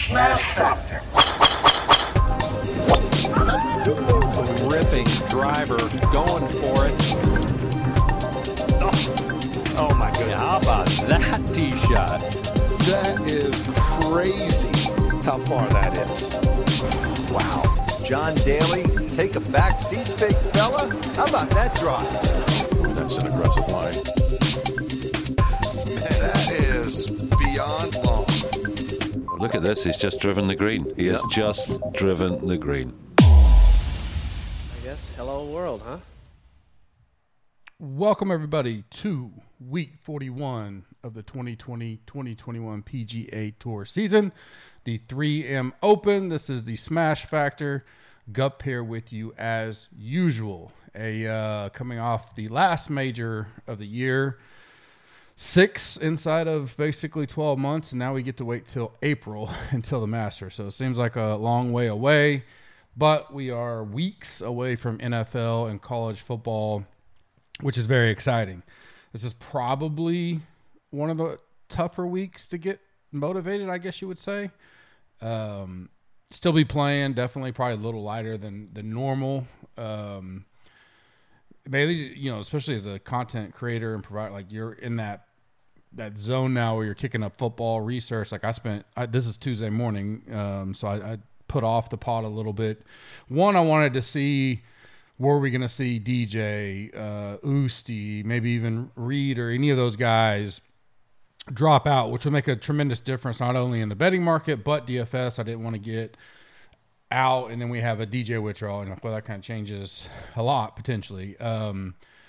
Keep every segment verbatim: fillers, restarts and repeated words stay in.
Smash Factor. Ripping driver, going for it. Oh, oh my goodness. How about that tee shot? That is crazy how far that is. Wow. John Daly, take a back seat, big fella. How about that drive? That's an aggressive line. That is beyond long. Look at this. He's just driven the green. He has just driven the green. I guess hello world, huh? Welcome everybody to week forty-one of the twenty twenty twenty twenty-one P G A Tour season, the three M Open. This is the Smash Factor. Gup here with you as usual. A uh, coming off the last major of the year, six inside of basically twelve months, and now we get to wait till April until the Masters. So it seems like a long way away, but we are weeks away from N F L and college football, which is very exciting. This is probably one of the tougher weeks to get motivated, I guess you would say. Um, still be playing, definitely probably a little lighter than, than normal. Um, maybe, you know, especially as a content creator and provider, like you're in that that zone now where you're kicking up football research. Like I spent, I, this is Tuesday morning, um, so I, I put off the pod a little bit. One, I wanted to see, were we going to see D J, uh, Usti, maybe even Reed or any of those guys drop out, which would make a tremendous difference not only in the betting market, but D F S. I didn't want to get out, and then we have a D J withdrawal, and well, that kind of changes a lot potentially. Um,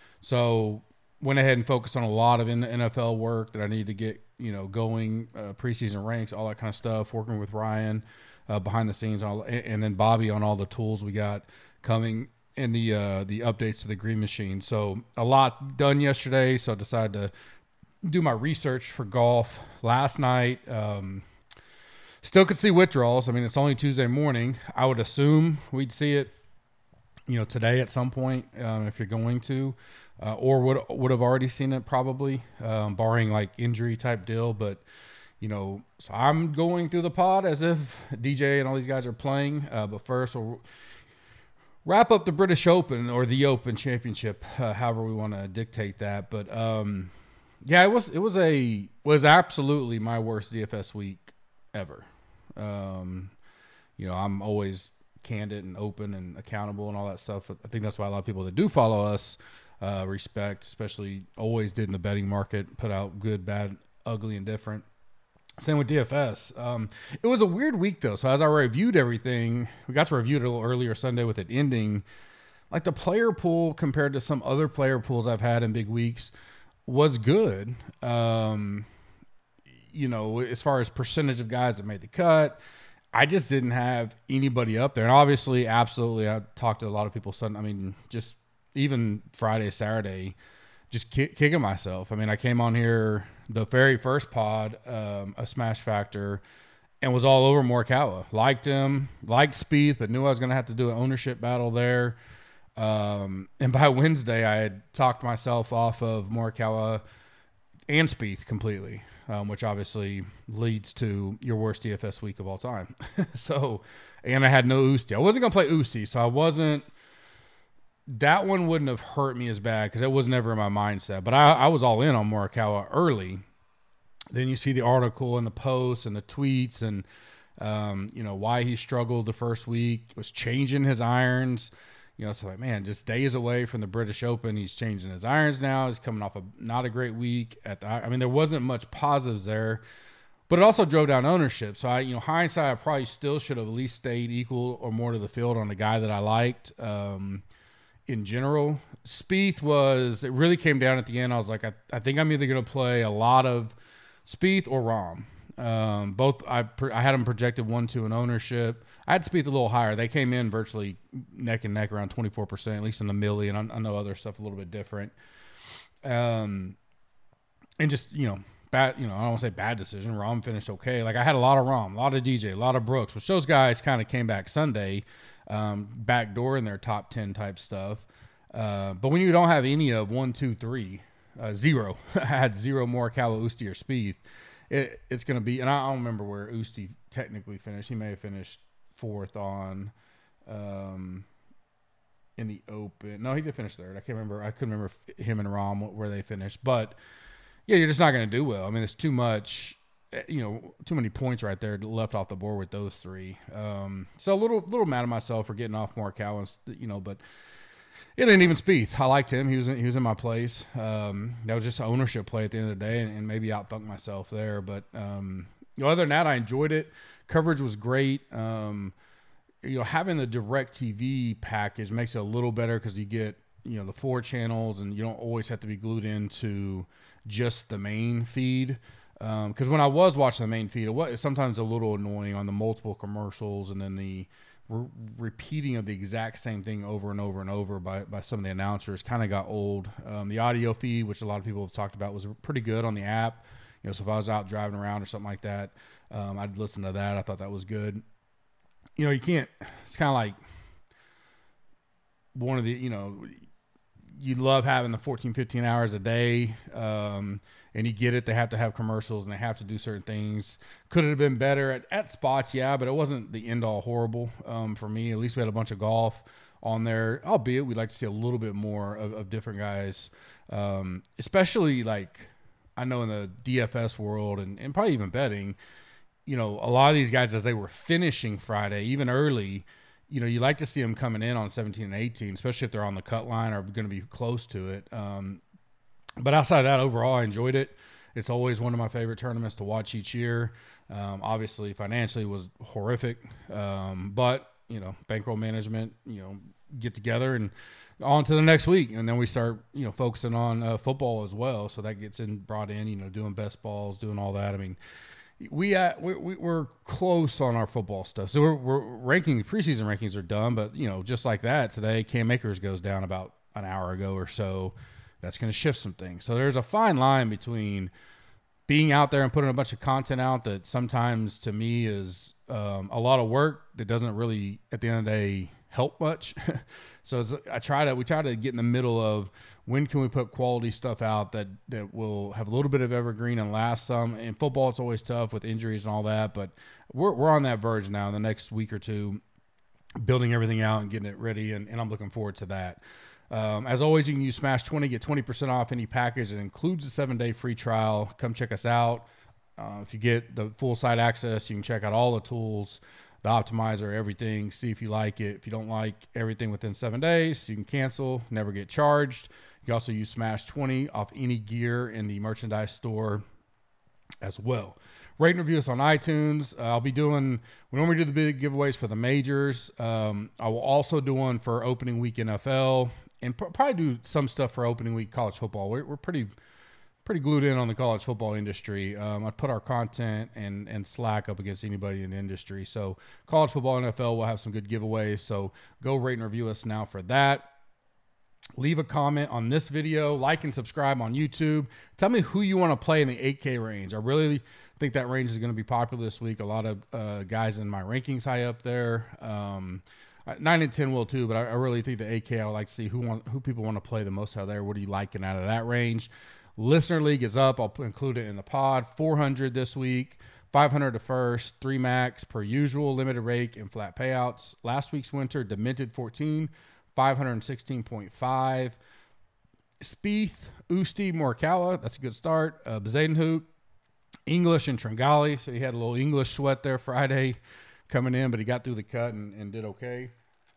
so went ahead and focused on a lot of N F L work that I need to get, you know, going, uh, preseason ranks, all that kind of stuff, working with Ryan uh, behind the scenes, all, and then Bobby on all the tools we got coming in the uh, the updates to the Green Machine. So a lot done yesterday, so I decided to do my research for golf last night. Um, still could see withdrawals. I mean, it's only Tuesday morning. I would assume we'd see it, you know, today at some point, um, if you're going to, uh, or would would have already seen it probably, um, barring like injury type deal. But, you know, so I'm going through the pod as if D J and all these guys are playing. Uh, but first we'll wrap up the British Open or the Open Championship, uh, however we want to dictate that. But, um, yeah, it was it was a was absolutely my worst D F S week ever. Um, you know, I'm always candid and open and accountable and all that stuff. I think that's why a lot of people that do follow us uh, respect, especially always did in the betting market, put out good, bad, ugly, and different. Same with D F S. Um, it was a weird week though. So as I reviewed everything, we got to review it a little earlier Sunday with it ending. Like the player pool compared to some other player pools I've had in big weeks was good. Um, you know, as far as percentage of guys that made the cut, I just didn't have anybody up there. And obviously, absolutely, I talked to a lot of people. Sunday, I mean, just even Friday, Saturday, just kick, kicking myself. I mean, I came on here the very first pod, um, a Smash Factor, and was all over Morikawa. Liked him, liked Spieth, but knew I was going to have to do an ownership battle there. Um, and by Wednesday, I had talked myself off of Morikawa and Spieth completely, um, which obviously leads to your worst D F S week of all time. So, and I had no Usti. I wasn't going to play Usti, so I wasn't – that one wouldn't have hurt me as bad because it was never in my mindset. But I, I was all in on Morikawa early. Then you see the article and the posts and the tweets and, um, you know, why he struggled the first week, was changing his irons. You know, so like, man, just days away from the British Open. He's changing his irons now. He's coming off a not a great week at the, I mean, there wasn't much positives there, but it also drove down ownership. So I, you know, hindsight, I probably still should have at least stayed equal or more to the field on the guy that I liked. Um, in general, Spieth was, it really came down at the end. I was like, I, I think I'm either going to play a lot of Spieth or Rahm. Um, both I I had them projected one, two in ownership. I had Spieth a little higher. They came in virtually neck and neck around twenty-four percent, at least in the milli, and I, I know other stuff a little bit different. Um, and just, you know, bad, you know, I don't want to say bad decision. Rahm finished okay. Like I had a lot of Rahm, a lot of D J, a lot of Brooks, which those guys kind of came back Sunday, um, backdoor in their top ten type stuff. Uh, but when you don't have any of one, two, three, uh, zero, I had zero more Morikawa, Usti, or Spieth. it, it's going to be, and I don't remember where Usti technically finished. He may have finished fourth on, um, in the Open. No, he did finish third. I can't remember. I couldn't remember if him and Rahm where they finished, but yeah, you're just not going to do well. I mean, it's too much, you know, too many points right there left off the board with those three. Um, so a little, little mad at myself for getting off Morikawa, you know, but it ain't even Spieth. I liked him. He was in, he was in my place. Um, that was just an ownership play at the end of the day, and, and maybe outthunk myself there. But um, you know, other than that, I enjoyed it. Coverage was great. Um, you know, having the DirecTV package makes it a little better because you get, you know, the four channels, and you don't always have to be glued into just the main feed. Because um, when I was watching the main feed, it was sometimes a little annoying on the multiple commercials and then the Re- repeating of the exact same thing over and over and over by, by some of the announcers kind of got old. Um, the audio feed, which a lot of people have talked about, was pretty good on the app. You know, so if I was out driving around or something like that, um, I'd listen to that. I thought that was good. You know, you can't, it's kind of like one of the, you know, you love having the fourteen, fifteen hours a day, um, and you get it. They have to have commercials and they have to do certain things. Could it have been better at, at spots? Yeah, but it wasn't the end all horrible um, for me. At least we had a bunch of golf on there, albeit we'd like to see a little bit more of, of different guys, um, especially like I know in the D F S world and, and probably even betting, you know, a lot of these guys as they were finishing Friday, even early, you know, you like to see them coming in on seventeen and eighteen, especially if they're on the cut line or going to be close to it. Um, but outside of that, overall, I enjoyed it. It's always one of my favorite tournaments to watch each year. Um, obviously, financially it was horrific. Um, but, you know, bankroll management, you know, get together and on to the next week. And then we start, you know, focusing on uh, football as well. So that gets in brought in, you know, doing best balls, doing all that. I mean, We, uh, we, we, we're close on our football stuff. So we're, we're ranking, preseason rankings are done, but, you know, just like that, today, Cam Akers goes down about an hour ago or so. That's going to shift some things. So there's a fine line between being out there and putting a bunch of content out that sometimes to me is um, a lot of work that doesn't really, at the end of the day, help much. So it's, I try to, we try to get in the middle of when can we put quality stuff out that, that will have a little bit of evergreen and last some. In football, it's always tough with injuries and all that, but we're we're on that verge now in the next week or two, building everything out and getting it ready, and, and I'm looking forward to that. Um, as always, you can use Smash twenty, get twenty percent off any package. It includes a seven-day free trial. Come check us out. Uh, if you get the full site access, you can check out all the tools, the optimizer, everything, see if you like it. If you don't like everything within seven days, you can cancel, never get charged. You can also use Smash twenty off any gear in the merchandise store as well. Rate and review us on iTunes. Uh, I'll be doing, we normally do the big giveaways for the majors. Um, I will also do one for opening week N F L and pr- probably do some stuff for opening week college football. We're, we're pretty pretty glued in on the college football industry. Um, I put our content and, and Slack up against anybody in the industry. So college football, N F L, we'll have some good giveaways. So go rate and review us now for that. Leave a comment on this video, like and subscribe on YouTube. Tell me who you want to play in the eight K range. I really think that range is going to be popular this week. A lot of uh, guys in my rankings high up there. Um, nine and ten will too, but I, I really think the eight K, I would like to see who want, who people want to play the most out there. What are you liking out of that range? Listener League is up. I'll include it in the pod. four hundred this week, five hundred to first, three max per usual, limited rake and flat payouts. Last week's winter, Demented fourteen, five hundred sixteen point five. Spieth, Usti, Morikawa, that's a good start. Uh, Bezuidenhout, English, and Tringali. So he had a little English sweat there Friday coming in, but he got through the cut and, and did okay.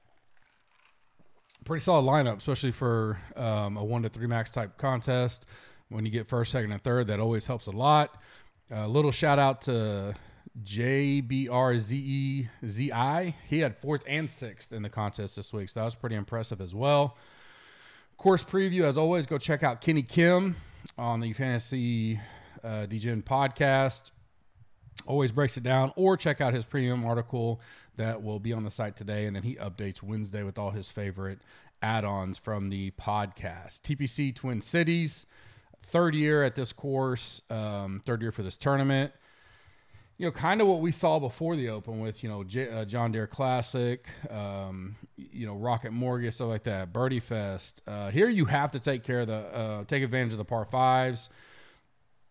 Pretty solid lineup, especially for um, a one to three max type contest. When you get first, second, and third, that always helps a lot. A uh, little shout out to J B R Z E Z I. He had fourth and sixth in the contest this week, so that was pretty impressive as well. Course preview, as always, go check out Kenny Kim on the Fantasy uh, D J podcast. Always breaks it down, or check out his premium article that will be on the site today, and then he updates Wednesday with all his favorite add-ons from the podcast. T P C Twin Cities, third year at this course, um, third year for this tournament. You know, kind of what we saw before the Open with, you know, J- uh, John Deere Classic, um, you know, Rocket Mortgage, stuff like that, Birdie Fest. Uh, here you have to take care of the, uh, take advantage of the par fives.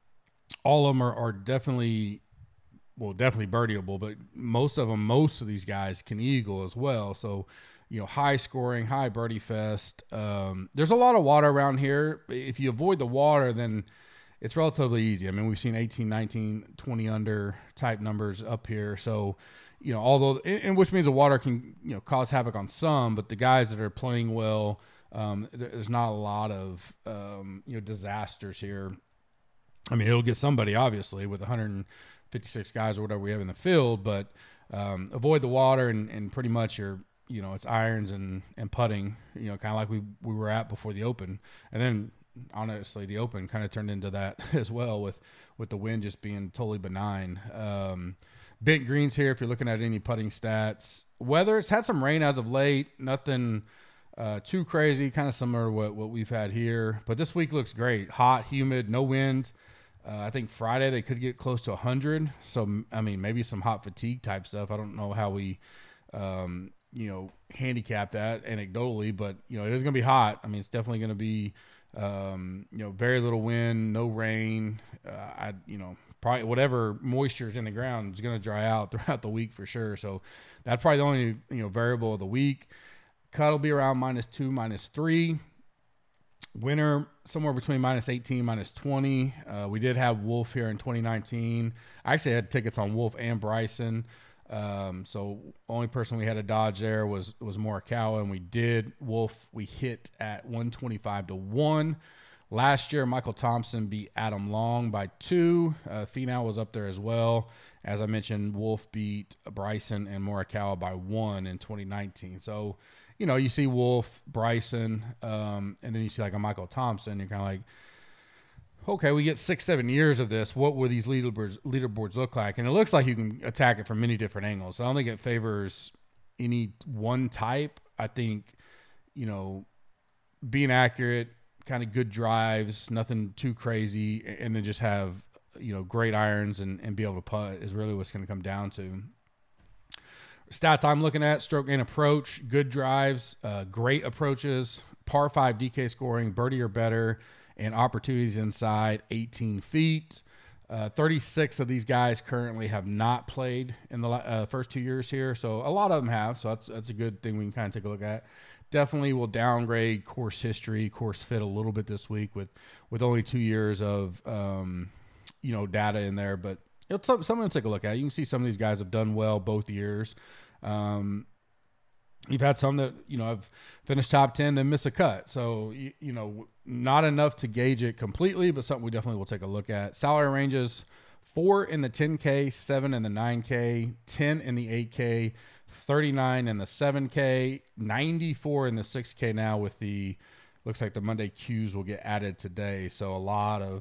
all of them are, are definitely, well, definitely birdieable, but most of them, most of these guys can eagle as well. So, you know, high scoring, high birdie fest. Um, there's a lot of water around here. If you avoid the water, then it's relatively easy. I mean, we've seen eighteen, nineteen, twenty under type numbers up here. So, you know, although, and which means the water can, you know, cause havoc on some, but the guys that are playing well, um, there's not a lot of, um, you know, disasters here. I mean, it'll get somebody, obviously, with one hundred fifty-six guys or whatever we have in the field, but um, avoid the water and, and pretty much you're, you know, it's irons and, and putting, you know, kind of like we, we were at before the Open. And then, honestly, the Open kind of turned into that as well with, with the wind just being totally benign. Um, bent greens here if you're looking at any putting stats. Weather, it's had some rain as of late. Nothing uh, too crazy, kind of similar to what, what we've had here. But this week looks great. Hot, humid, no wind. Uh, I think Friday they could get close to one hundred. So, I mean, maybe some hot fatigue type stuff. I don't know how we, um, you know, handicap that anecdotally, but, you know, it is going to be hot. I mean, it's definitely going to be, um, you know, very little wind, no rain. Uh, I, you know, probably whatever moisture is in the ground is going to dry out throughout the week for sure. So that's probably the only, you know, variable of the week. Cut will be around minus two, minus three. Winter somewhere between minus eighteen, minus twenty. Uh, we did have Wolf here in twenty nineteen. I actually had tickets on Wolf and Bryson. Um, so only person we had to dodge there was, was Morikawa, and we did Wolf. We hit at one twenty-five to one. Last year, Michael Thompson beat Adam Long by two. Uh, Finau was up there as well. As I mentioned, Wolf beat Bryson and Morikawa by one in twenty nineteen. So, you know, you see Wolf, Bryson, um, and then you see like a Michael Thompson. You're kind of like, okay, we get six, seven years of this. What will these leaderboards, leaderboards look like? And it looks like you can attack it from many different angles. So I don't think it favors any one type. I think, you know, being accurate, kind of good drives, nothing too crazy, and then just have, you know, great irons and, and be able to putt is really what's going to come down to. Stats I'm looking at: stroke and approach, good drives, uh, great approaches, par five D K scoring, birdie or better, and opportunities inside eighteen feet. Uh, thirty-six of these guys currently have not played in the uh, first two years here, so a lot of them have. So that's that's a good thing we can kind of take a look at. Definitely will downgrade course history, course fit a little bit this week with with only two years of um, you know data in there, but it's something to take a look at. You can see some of these guys have done well both years. Um, you've had some that, you know, have finished top ten, then miss a cut. So, you, you know, not enough to gauge it completely, but something we definitely will take a look at. Salary ranges: four in the ten K, seven in the nine K, ten in the eight K, thirty-nine in the seven K, ninety-four in the six K now with the, looks like the Monday Qs will get added today. So a lot of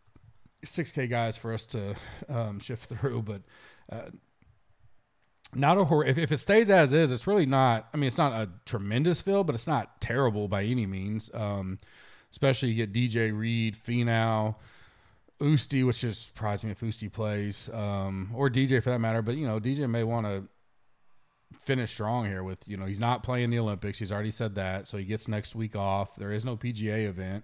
six K guys for us to um, shift through, but uh, not a hor- if, if it stays as is, it's really not, I mean, it's not a tremendous field, but it's not terrible by any means. Um, especially you get D J Reed, Finau, Usti, which just surprised me if Usti plays, um, or D J for that matter. But, you know, D J may want to finish strong here with, you know, he's not playing the Olympics. He's already said that. So he gets next week off. There is no P G A event.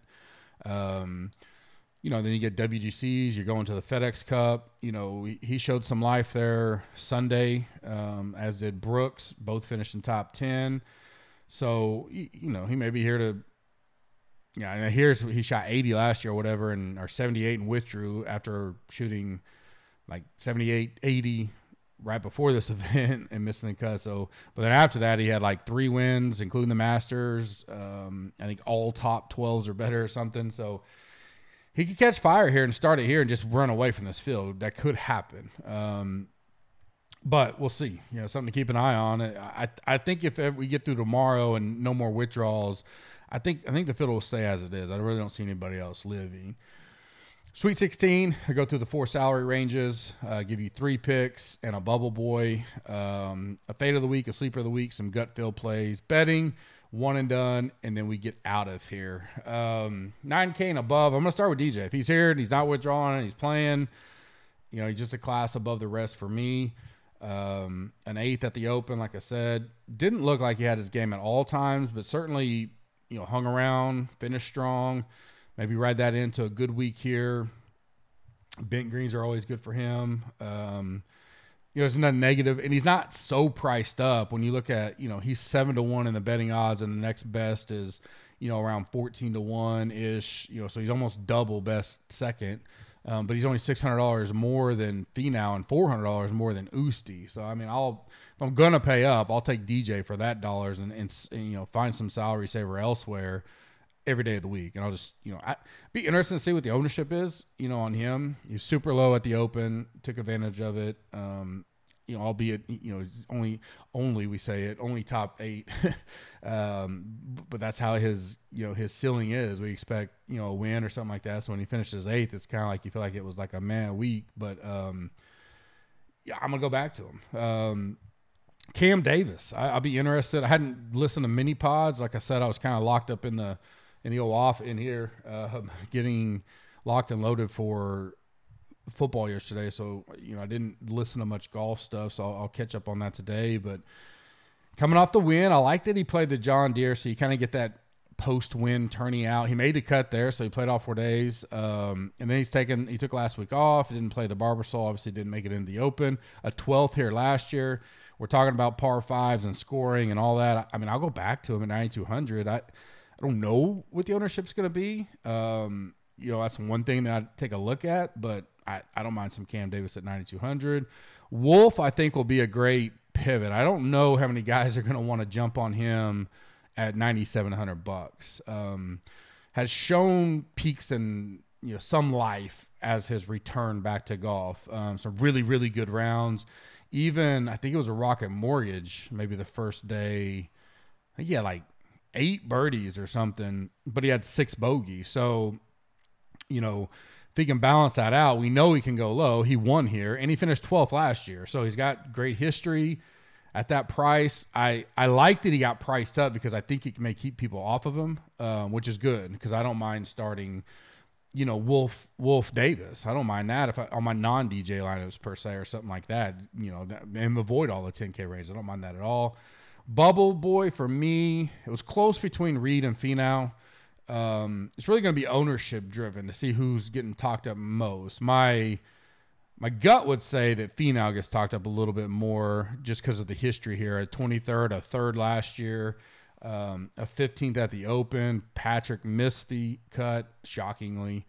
Um, You know, then you get W G Cs, you're going to the FedEx Cup. You know, he showed some life there Sunday, um, as did Brooks. Both finished in top ten. So, you know, he may be here to, yeah, and here's, he shot eighty last year or whatever, and or seventy-eight and withdrew after shooting like seventy-eight, eighty right before this event and missing the cut. So, but then after that, he had like three wins, including the Masters. Um, I think all top twelves or better or something. So, he could catch fire here and start it here and just run away from this field. That could happen. Um, but we'll see. You know, something to keep an eye on. I I think if we get through tomorrow and no more withdrawals, I think I think the field will stay as it is. I really don't see anybody else living. Sweet sixteen, I go through the four salary ranges, uh, give you three picks and a bubble boy, um, a fade of the week, a sleeper of the week, some gut feel plays, betting, one and done, and then we get out of here. Um, nine K and above, I'm going to start with D J. If he's here and he's not withdrawing and he's playing, you know, he's just a class above the rest for me. Um, an eighth at the Open, like I said. Didn't look like he had his game at all times, but certainly, you know, hung around, finished strong. Maybe ride that into a good week here. Bent greens are always good for him. Um, you know, there's nothing negative, and he's not so priced up. When you look at, you know, he's seven to one in the betting odds, and the next best is, you know, around fourteen to one ish. You know, so he's almost double best second. Um, but he's only six hundred dollars more than Finau and four hundred dollars more than Usti. So, I mean, I'll if I'm going to pay up, I'll take D J for that dollars and, and, and, you know, find some salary saver elsewhere every day of the week. And I'll just, you know, I, be interested to see what the ownership is, you know, on him. He's super low at the Open, took advantage of it. Um, you know, albeit, you know, only, only we say it, only top eight. um, but that's how his, you know, his ceiling is. We expect, you know, a win or something like that. So when he finishes eighth, it's kind of like you feel like it was like a man week. But um, yeah, I'm gonna go back to him. Um, Cam Davis, I, I'll be interested. I hadn't listened to mini pods. Like I said, I was kind of locked up in the in the old off in here, uh, getting locked and loaded for football yesterday, so you know I didn't listen to much golf stuff, so I'll, I'll catch up on that today. But coming off the win, I like that he played the John Deere, so you kind of get that post-win turning out. He made the cut there, so he played all four days, um, and then he's taken he took last week off. He didn't play the Barbasol, obviously didn't make it into the Open. A twelfth here last year. We're talking about par fives and scoring and all that. I mean, I'll go back to him at ninety-two hundred. I I don't know what the ownership's going to be. Um, you know, that's one thing that I take a look at, but I, I don't mind some Cam Davis at ninety-two hundred. Wolf, I think, will be a great pivot. I don't know how many guys are going to want to jump on him at ninety-seven hundred bucks. Um, has shown peaks and, you know, some life as his return back to golf. Um, some really, really good rounds. Even, I think it was a Rocket Mortgage, maybe the first day. Yeah, like eight birdies or something, but he had six bogeys. So, you know, if he can balance that out, we know he can go low. He won here, and he finished twelfth last year. So he's got great history at that price. I, I like that he got priced up because I think he may keep people off of him, um, which is good because I don't mind starting, you know, Wolf Wolf Davis. I don't mind that if I, on my non-D J lineups per se or something like that, you know, that, and avoid all the ten K range. I don't mind that at all. Bubble Boy, for me, it was close between Reed and Finau. Um, it's really going to be ownership driven to see who's getting talked up most. My my gut would say that Finau gets talked up a little bit more just because of the history here. A twenty-third, a third last year, um, a fifteenth at the Open. Patrick missed the cut, shockingly.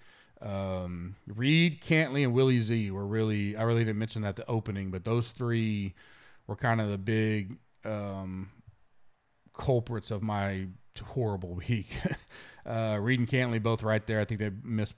Um, Reed, Cantley, and Willie Z were really, I really didn't mention that at the opening, but those three were kind of the big um, culprits of my horrible week. uh, Reed and Cantley both right there. I think they missed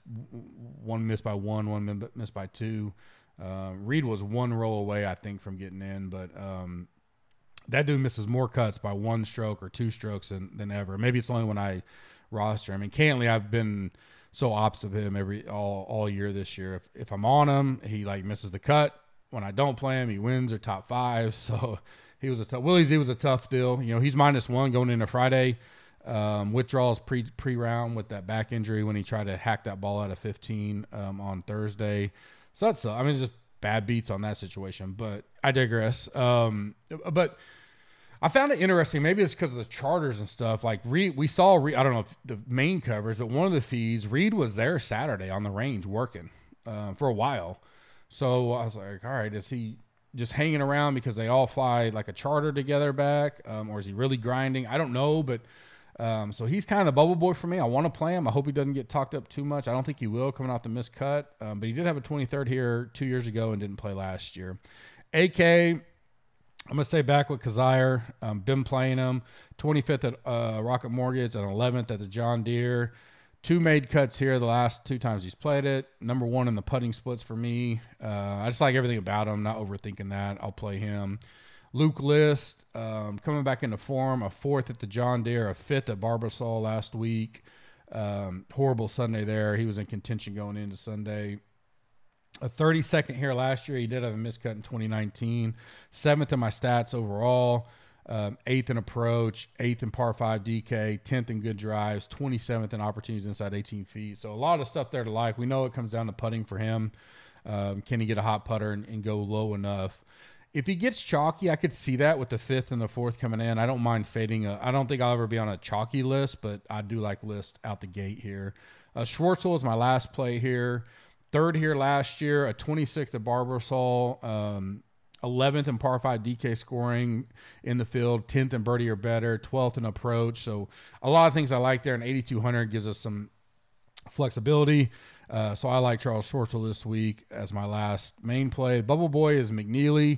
one missed by one, one missed by two. Uh, Reed was one roll away, I think, from getting in, but um, that dude misses more cuts by one stroke or two strokes than, than ever. Maybe it's only when I roster him. I mean, Cantley, I've been so opposite of him every all all year this year. If if I'm on him, he like misses the cut. When I don't play him, he wins or top five. So he was a tough. Willie Z was a tough deal. You know, he's minus one going into Friday. Um, withdrawals pre pre round with that back injury when he tried to hack that ball out of fifteen um, on Thursday. So that's, uh, I mean, it's just bad beats on that situation, but I digress. Um, but I found it interesting. Maybe it's because of the charters and stuff. Like Reed, we saw, Reed, I don't know if the main covers, but one of the feeds, Reed was there Saturday on the range working uh, for a while. So I was like, all right, is he just hanging around because they all fly like a charter together back? Um, or is he really grinding? I don't know, but Um, so he's kind of the bubble boy for me. I want to play him. I hope he doesn't get talked up too much. I don't think he will coming off the missed cut. Um, but he did have a twenty-third here two years ago and didn't play last year. A K, I'm going to say back with Kazire. Um, been playing him. twenty-fifth at uh, Rocket Mortgage and eleventh at the John Deere. Two made cuts here the last two times he's played it. Number one in the putting splits for me. Uh, I just like everything about him. Not overthinking that. I'll play him. Luke List, um, coming back into form, a fourth at the John Deere, a fifth at Barbasol last week. Um, horrible Sunday there. He was in contention going into Sunday. A thirty-second here last year. He did have a miscut in twenty nineteen. Seventh in my stats overall. Um, eighth in approach. Eighth in par five D K. Tenth in good drives. twenty-seventh in opportunities inside eighteen feet. So a lot of stuff there to like. We know it comes down to putting for him. Um, can he get a hot putter and, and go low enough? If he gets chalky, I could see that with the fifth and the fourth coming in. I don't mind fading. A, I don't think I'll ever be on a chalky list, but I do like list out the gate here. Uh, Schwartzel is my last play here. third here last year, a twenty-sixth at Barbasol, um, eleventh in par five D K scoring in the field, tenth in birdie or better, twelfth in approach. So a lot of things I like there. And eighty-two hundred gives us some flexibility. Uh, so I like Charles Schwartzel this week as my last main play. Bubble Boy is McNeely.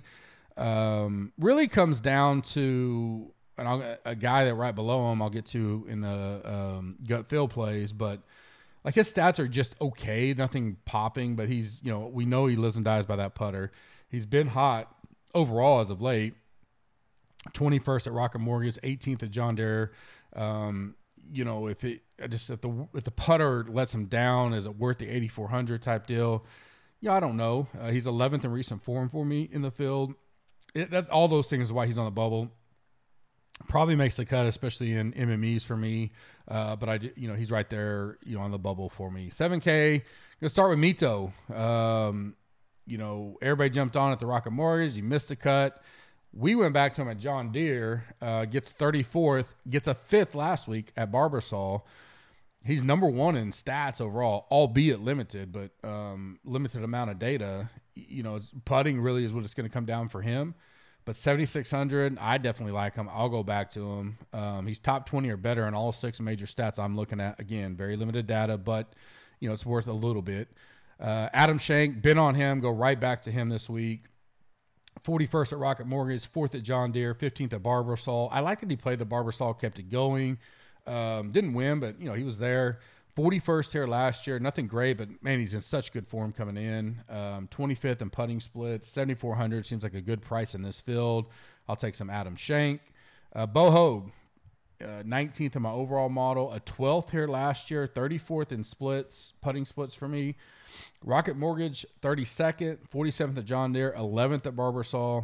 Um, really comes down to and I'll, a guy that right below him I'll get to in the um, gut feel plays, but like his stats are just okay, nothing popping, but he's, you know, we know he lives and dies by that putter. He's been hot overall as of late. twenty-first at Rocket Mortgage, eighteenth at John Deere. Um, you know, if it just if the if the putter lets him down, is it worth the eighty-four hundred type deal? Yeah, I don't know. Uh, he's eleventh in recent form for me in the field. It, that, all those things is why he's on the bubble. Probably makes the cut, especially in M M Es for me. Uh, but I, you know, he's right there, you know, on the bubble for me. seven K. Gonna start with Mito. Um, you know, everybody jumped on at the Rocket Mortgage. He missed the cut. We went back to him at John Deere. Uh, gets thirty-fourth. Gets a fifth last week at Barbasol. He's number one in stats overall, albeit limited, but um, limited amount of data. You know, putting really is what it's going to come down for him. But seventy-six hundred, I definitely like him. I'll go back to him. Um, he's top twenty or better in all six major stats I'm looking at. Again, very limited data, but, you know, it's worth a little bit. Uh, Adam Shank, been on him. Go right back to him this week. forty-first at Rocket Mortgage, fourth at John Deere, fifteenth at Barbasol. I like that he played the Barbasol, kept it going. Um, didn't win, but, you know, he was there. forty-first here last year. Nothing great, but, man, he's in such good form coming in. Um, twenty-fifth in putting splits. seventy-four hundred seems like a good price in this field. I'll take some Adam Shank. Uh, Bo Hoag, uh, nineteenth in my overall model. A twelfth here last year. thirty-fourth in splits, putting splits for me. Rocket Mortgage, thirty-second. forty-seventh at John Deere. eleventh at Barbasol.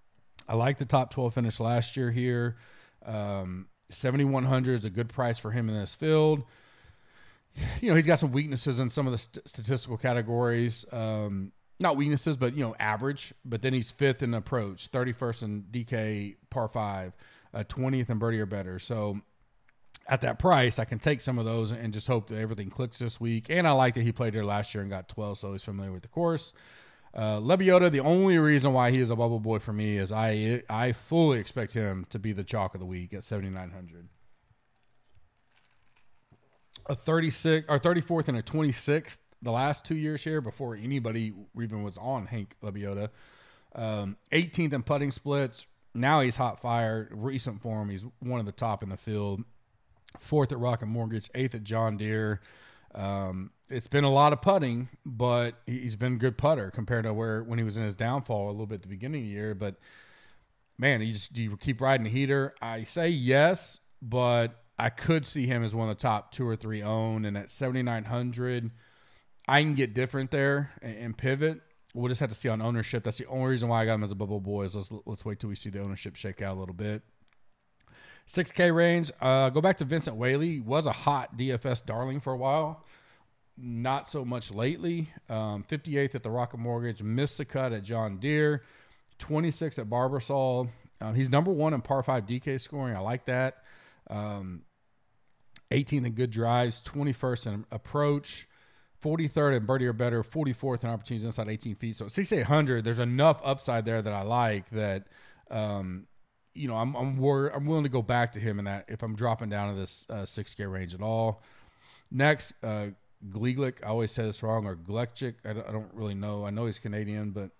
I like the top twelve finish last year here. Um, seventy-one hundred is a good price for him in this field. You know, he's got some weaknesses in some of the st- statistical categories. Um, not weaknesses, but, you know, average. But then he's fifth in approach, thirty-first in D K par five, uh, twentieth in birdie or better. So at that price, I can take some of those and just hope that everything clicks this week. And I like that he played here last year and got twelve, so he's familiar with the course. Uh, Lebioda, the only reason why he is a bubble boy for me is I I fully expect him to be the chalk of the week at seventy-nine hundred. A thirty-six or thirty-fourth and a twenty-sixth the last two years here before anybody even was on Hank Lebioda. Um, eighteenth in putting splits. Now he's hot fire. Recent form, he's one of the top in the field. Fourth at Rocket Mortgage. Eighth at John Deere. Um, it's been a lot of putting, but he's been a good putter compared to where when he was in his downfall a little bit at the beginning of the year. But, man, you just do you keep riding the heater? I say yes, but I could see him as one of the top two or three owned. And at seventy-nine hundred, I can get different there and, and pivot. We'll just have to see on ownership. That's the only reason why I got him as a bubble boy is let's, let's wait till we see the ownership shake out a little bit. six K range. Uh, go back to Vincent Whaley. He was a hot D F S darling for a while. Not so much lately. Um, fifty-eighth at the Rocket Mortgage. Missed the cut at John Deere. twenty-sixth at Barbasol. Um, he's number one in par five D K scoring. I like that. Um, eighteenth in good drives. twenty-first in approach. forty-third in birdie or better. forty-fourth in opportunities inside eighteen feet. So sixty-eight hundred, there's enough upside there that I like that, um, you know, I'm I'm, wor- I'm willing to go back to him in that if I'm dropping down to this uh, six K range at all. Next, uh, Gliglic. I always say this wrong, or Glechik. I don't, I don't really know. I know he's Canadian, but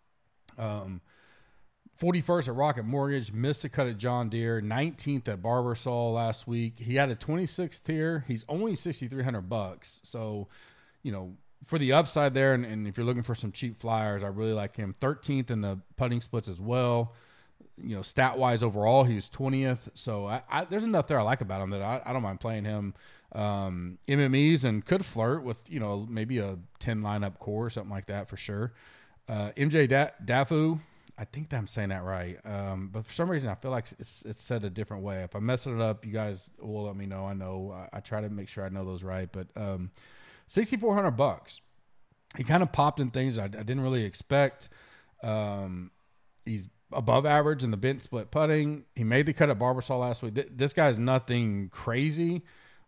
um, forty-first at Rocket Mortgage. Missed a cut at John Deere. nineteenth at Barbasol last week. He had a twenty-sixth here. He's only sixty-three hundred bucks. So, you know, for the upside there, and, and if you're looking for some cheap flyers, I really like him. thirteenth in the putting splits as well. You know, stat-wise overall, he's twentieth. So I, I, there's enough there I like about him that I, I don't mind playing him. Um, M M Es and could flirt with, you know, maybe a ten lineup core or something like that for sure. Uh, M J da- Dafu, I think that I'm saying that right. Um, but for some reason I feel like it's, it's said a different way. If I'm messing it up, you guys will let me know. I know I, I try to make sure I know those right, but, um, sixty-four hundred bucks. He kind of popped in things I, I didn't really expect. Um, he's above average in the bent split putting. He made the cut at Barbasol last week. Th- this guy's nothing crazy,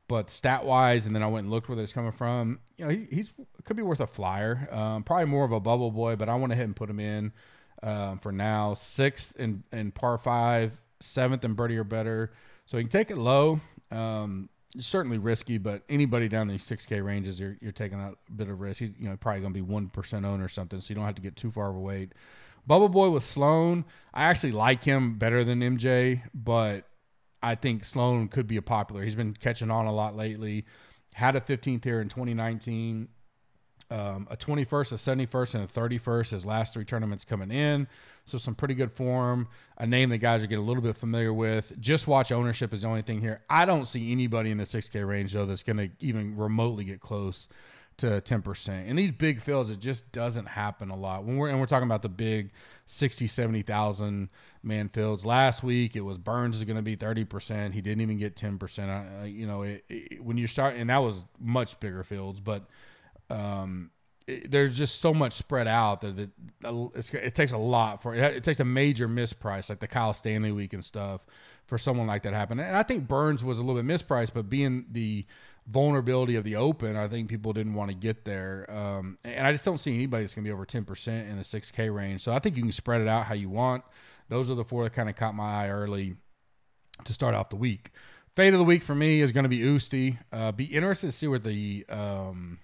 but stat wise, and then I went and looked where it's coming from. You know, he, he's could be worth a flyer. Um, probably more of a bubble boy, but I went ahead and put him in um, for now. Sixth in, in par five, seventh in birdie or better. So you can take it low. Um, certainly risky, but anybody down in these six K ranges, you're you're taking a bit of risk. He's, you know, probably going to be one percent owned or something, so you don't have to get too far of a weight. Bubble boy with Sloan. I actually like him better than M J, but I think Sloan could be a popular. He's been catching on a lot lately. Had a fifteenth here in twenty nineteen, um, a twenty-first, a seventy-first, and a thirty-first. His last three tournaments coming in. So some pretty good form. A name that guys are getting a little bit familiar with. Just watch ownership is the only thing here. I don't see anybody in the six K range, though, that's going to even remotely get close to ten percent. In these big fields, it just doesn't happen a lot. When we're and we're talking about the big sixty, seventy thousand man fields. Last week it was Burns is going to be thirty percent. He didn't even get ten percent. Uh, you know, it, it, when you start, and that was much bigger fields, but um, it, there's just so much spread out that it, it's, it takes a lot for it. It takes a major misprice, like the Kyle Stanley week and stuff, for someone like that to happen. And I think Burns was a little bit mispriced, but being the vulnerability of the Open, I think people didn't want to get there. Um, and I just don't see anybody that's going to be over ten percent in the six K range. So I think you can spread it out how you want. Those are the four that kind of caught my eye early to start off the week. Fade of the week for me is going to be Usti. Uh, be interested to see what the um,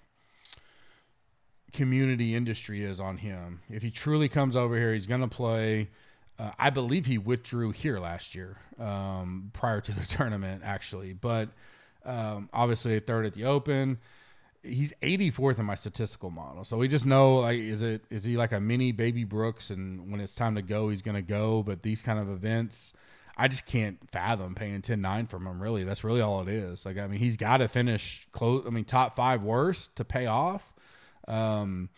community industry is on him. If he truly comes over here, he's going to play. Uh, I believe he withdrew here last year um, prior to the tournament, actually. But um, obviously a third at the Open. He's eighty-fourth in my statistical model. So we just know, like, is it is he like a mini Baby Brooks, and when it's time to go, he's going to go. But these kind of events, I just can't fathom paying ten nine from him, really. That's really all it is. Like, I mean, he's got to finish close. I mean, top five worst to pay off. Um,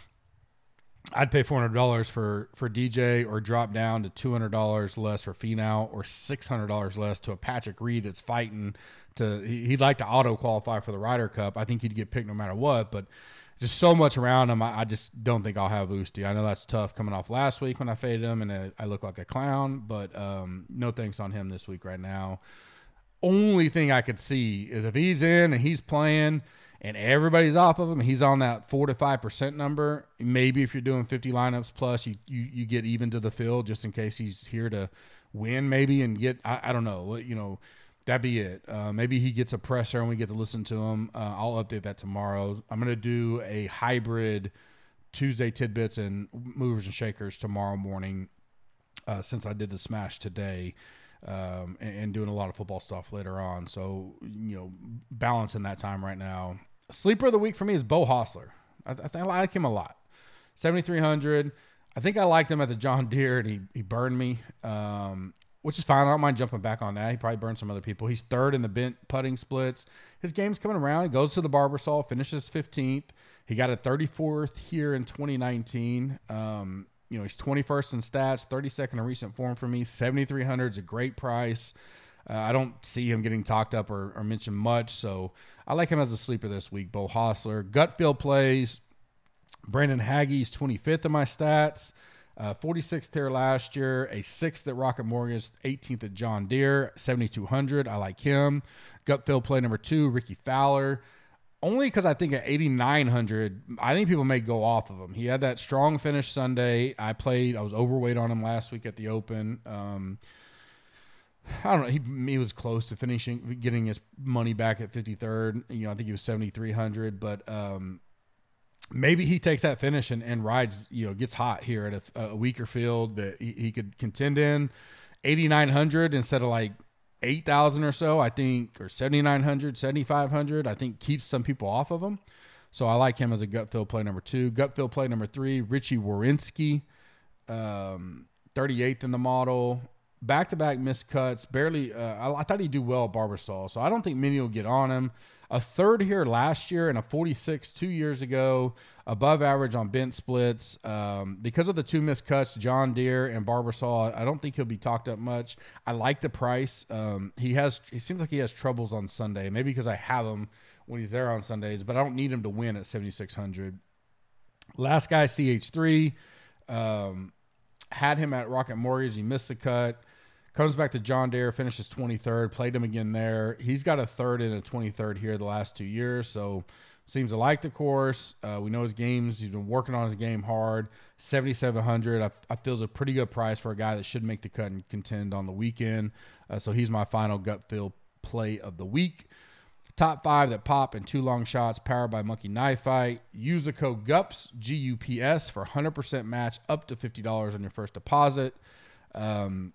I'd pay four hundred dollars for, for D J, or drop down to two hundred dollars less for Finau, or six hundred dollars less to a Patrick Reed that's fighting to he, he'd like to auto qualify for the Ryder Cup. I think he'd get picked no matter what, but just so much around him. I, I just don't think I'll have Usti. I know that's tough coming off last week when I faded him and I, I look like a clown, but um, no thanks on him this week right now. Only thing I could see is if he's in and he's playing and everybody's off of him, he's on that four to five percent number. Maybe if you're doing fifty lineups plus, you, you you get even to the field just in case he's here to win, maybe, and get. I, I don't know, you know, that'd be it. Uh, maybe he gets a presser and we get to listen to him. Uh, I'll update that tomorrow. I'm gonna do a hybrid Tuesday tidbits and movers and shakers tomorrow morning, uh, since I did the smash today. Um, and, and doing a lot of football stuff later on. So, you know, balancing that time right now. Sleeper of the week for me is Beau Hossler. I, I think I like him a lot. seventy-three hundred. I think I liked him at the John Deere, and he, he burned me, um, which is fine. I don't mind jumping back on that. He probably burned some other people. He's third in the bent putting splits. His game's coming around. He goes to the Barbasol, finishes fifteenth. He got a thirty-fourth here in twenty nineteen. Um, You know, he's twenty-first in stats, thirty-second in recent form for me. seventy-three hundred is a great price. Uh, I don't see him getting talked up or, or mentioned much, so I like him as a sleeper this week. Beau Hossler. Gut feel plays. Brandon Haggey's twenty-fifth in my stats. Uh, forty-sixth here last year. A sixth at Rocket Mortgage. eighteenth at John Deere. seventy-two hundred. I like him. Gut feel play number two, Ricky Fowler. Only because I think at eighty-nine hundred, I think people may go off of him. He had that strong finish Sunday. I played, I was overweight on him last week at the Open. Um, I don't know. He, he was close to finishing, getting his money back at fifty-third. You know, I think he was seventy-three hundred, but um, maybe he takes that finish and, and rides, you know, gets hot here at a, a weaker field that he, he could contend in. eighty-nine hundred instead of like eight thousand or so, I think, or seventy-nine hundred, seventy-five hundred, I think keeps some people off of him. So I like him as a gut feel play number two. Gut feel play number three, Richie Warinsky, um, thirty-eighth in the model. Back-to-back missed cuts. Barely, uh, I, I thought he'd do well at Barbasol, so I don't think many will get on him. A third here last year and a forty-six two years ago. Above average on bent splits. Um, because of the two missed cuts, John Deere and Barbasol, I don't think he'll be talked up much. I like the price. Um, he has. He seems like he has troubles on Sunday. Maybe because I have him when he's there on Sundays, but I don't need him to win at seventy-six hundred. Last guy, C H three. Um, had him at Rocket Mortgage. He missed the cut. Comes back to John Deere, finishes twenty-third, played him again there. He's got a third and a twenty-third here the last two years, so seems to like the course. Uh, we know his games. He's been working on his game hard. seventy-seven hundred, I, I feel is a pretty good price for a guy that should make the cut and contend on the weekend. Uh, so he's my final gut feel play of the week. Top five that pop and two long shots powered by Monkey Knife Fight. Use the code GUPS, G U P S, for one hundred percent match up to fifty dollars on your first deposit. Um,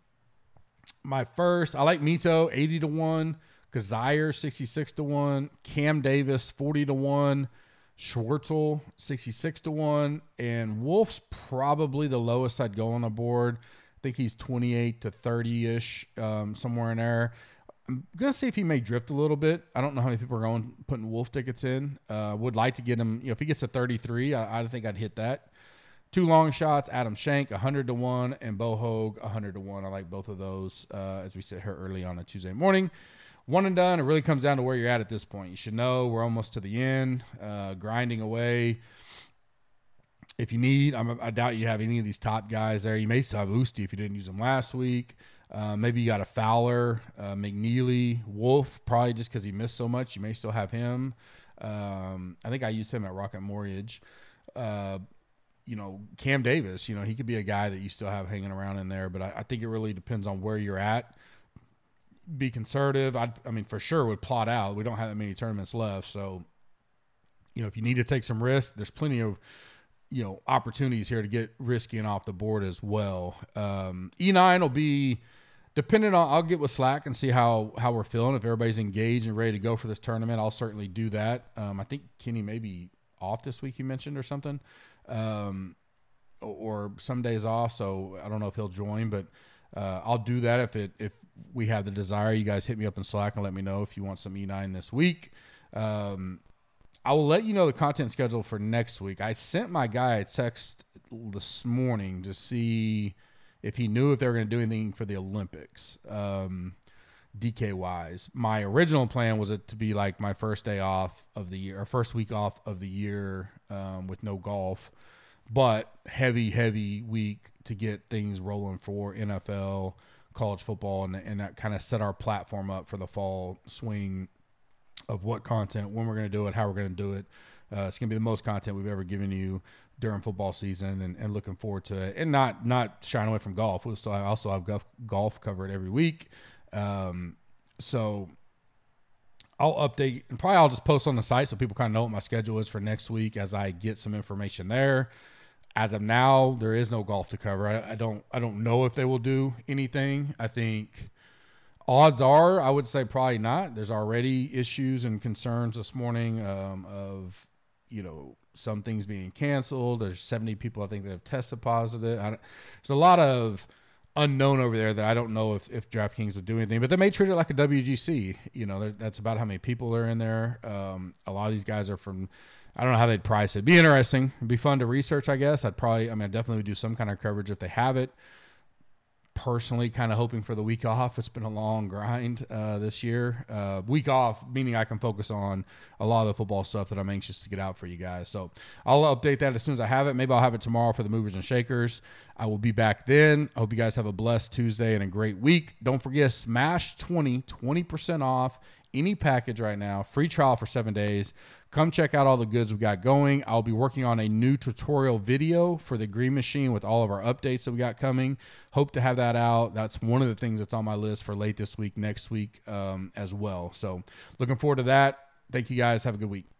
my first, I like Mito, eighty to one. Kazire, sixty-six to one. Cam Davis, forty to one. Schwartzel, sixty-six to one. And Wolf's probably the lowest I'd go on the board. I think he's twenty-eight to thirty-ish, um, somewhere in there. I'm going to see if he may drift a little bit. I don't know how many people are going putting Wolf tickets in. Uh, would like to get him, you know, if he gets to thirty-three, I, I think I'd hit that. Two long shots, Adam Shank, one hundred to one, and Bo Hogue, one hundred to one. I like both of those uh, as we sit here early on a Tuesday morning. One and done, it really comes down to where you're at at this point. You should know we're almost to the end, uh, grinding away. If you need, I'm, I doubt you have any of these top guys there. You may still have Usti if you didn't use them last week. Uh, maybe you got a Fowler, uh, McNeely, Wolf, probably just because he missed so much. You may still have him. Um, I think I used him at Rocket Mortgage. Uh, you know, Cam Davis, you know, he could be a guy that you still have hanging around in there, but I, I think it really depends on where you're at. Be conservative. I'd, I mean, for sure would plot out. We don't have that many tournaments left. So, you know, if you need to take some risk, there's plenty of, you know, opportunities here to get risky and off the board as well. Um, E nine will be dependent on, I'll get with Slack and see how, how we're feeling. If everybody's engaged and ready to go for this tournament, I'll certainly do that. Um, I think Kenny may be off this week, you mentioned, or something, um, or some days off. So I don't know if he'll join, but uh, I'll do that if it, if we have the desire. You guys hit me up in Slack and let me know if you want some E nine this week. Um, I will let you know the content schedule for next week. I sent my guy a text this morning to see if he knew if they were going to do anything for the Olympics, um, D K wise. My original plan was it to be like my first day off of the year, or first week off of the year, um, with no golf, but heavy, heavy week to get things rolling for N F L, college football, and, and that kind of set our platform up for the fall swing of what content, when we're going to do it, how we're going to do it. Uh, it's going to be the most content we've ever given you during football season, and, and looking forward to it. And not not shying away from golf. We'll still also have golf, golf covered every week. Um, so I'll update, and probably I'll just post on the site so people kind of know what my schedule is for next week as I get some information there. As of now, there is no golf to cover. I, I don't I don't know if they will do anything. I think odds are, I would say probably not. There's already issues and concerns this morning um, of, you know, some things being canceled. There's seventy people, I think, that have tested positive. I, there's a lot of unknown over there that I don't know if, if DraftKings would do anything, but they may treat it like a W G C. You know, that's about how many people are in there. Um, a lot of these guys are from, I don't know how they'd price it. It'd be interesting. It'd be fun to research, I guess. I'd probably, I mean, I definitely would do some kind of coverage if they have it. Personally, kind of hoping for the week off. It's been a long grind uh, this year. Uh, week off, meaning I can focus on a lot of the football stuff that I'm anxious to get out for you guys. So I'll update that as soon as I have it. Maybe I'll have it tomorrow for the Movers and Shakers. I will be back then. I hope you guys have a blessed Tuesday and a great week. Don't forget, Smash twenty, twenty percent off any package right now. Free trial for seven days. Come check out all the goods we got going. I'll be working on a new tutorial video for the Green Machine with all of our updates that we got coming. Hope to have that out. That's one of the things that's on my list for late this week, next week um, as well. So looking forward to that. Thank you guys. Have a good week.